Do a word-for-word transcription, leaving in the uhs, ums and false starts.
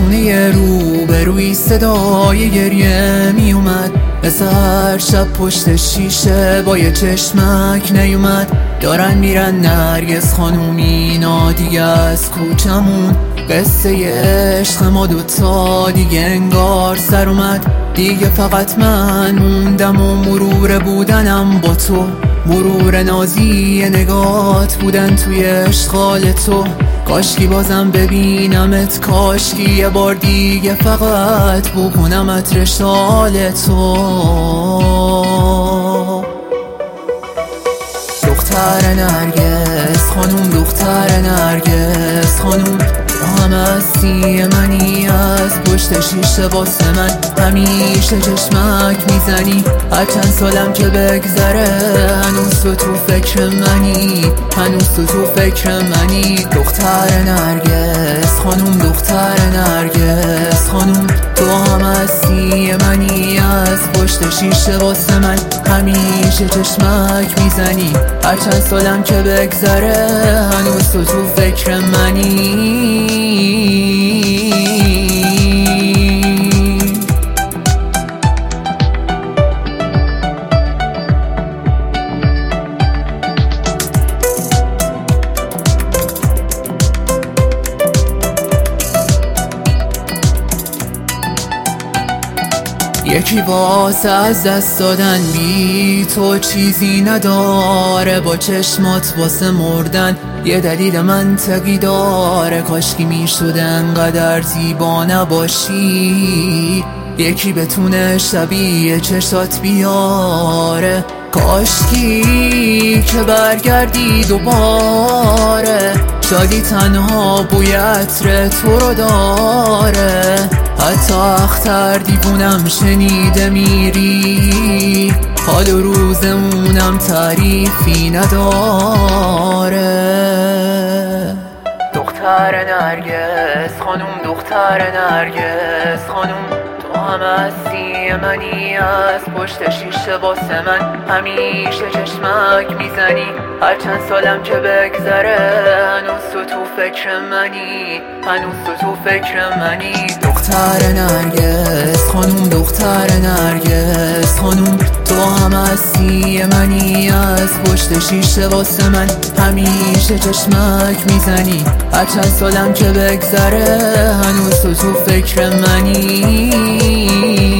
خونه رو به روی صدای گریه می اومد. مثل هر شب پشت شیشه با یه چشمک نیومد. دارن میرن نرگس خانوم، اینا دیگه از کوچمون. قصه عشق ما دوتا دیگه انگار سر اومد. دیگه فقط من موندم و مرور بودنم با تو، مرور نازی نگات بودن توی اشغال تو. کاشکی بازم ببینمت، کاشکی یه بار دیگه فقط بکنمت رشال تو. دختر نرگس خانوم، دختر نرگس خانوم، تو هم هستی منی، از پشت شیشه واسه من همیشه چشمک میزنی. هر چند سالم که بگذره هنوز تو تو فکر منی، هنوز تو تو فکر منی. دختر نرگس خانوم، دختر نرگس خانوم، تو هم هستی منی، از پشت شیشه واسه من همیشه چشمک میزنی. هر چند سالم که بگذره هنوز تو تو فکر منی. یکی واسه از دست دادن بی تو چیزی نداره، با چشمات واسه مردن یه دلیل منطقی داره. کاشکی میشد انقدر زیبا نباشی، یکی بتونه شبیه چشات بیاره. کاشکی که برگردی دوباره، شادی تنها بوی عطر تو رو داره. حتی اختر دیوونم شنیده میری، حال و روزمونم تعریفی نداره. دختر نرگس خانوم، دختر نرگس خانوم، تو هم هستی منی، از پشت شیشه واسه من همیشه چشمک میزنی. هر چند سالم که بگذره هنوز تو تو فکر منی، هنوز تو تو فکر منی. دختر نرگس خانوم، دختر نرگس خانوم، تو هم هستی منی، از پشت شیشه واسه من همیشه چشمک میزنی. هر چند سالم که بگذره هنوز تو تو فکر منی.